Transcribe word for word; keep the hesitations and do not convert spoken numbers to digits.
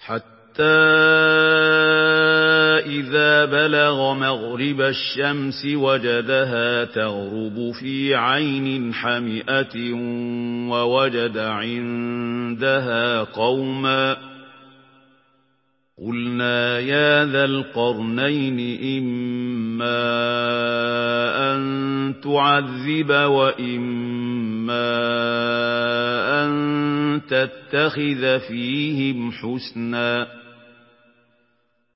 حَتَّى إِذَا بَلَغَ مَغْرِبَ الشَّمْسِ وَجَدَهَا تَغْرُبُ فِي عَيْنٍ حَمِئَةٍ وَوَجَدَ عِندَهَا قَوْمًا قُلْنَا يَا ذَا الْقَرْنَيْنِ إِمَّا أَن تُعَذِّبَ وَإِمَّا أَن تَتَّخِذَ فِيهِمْ حُسْنًا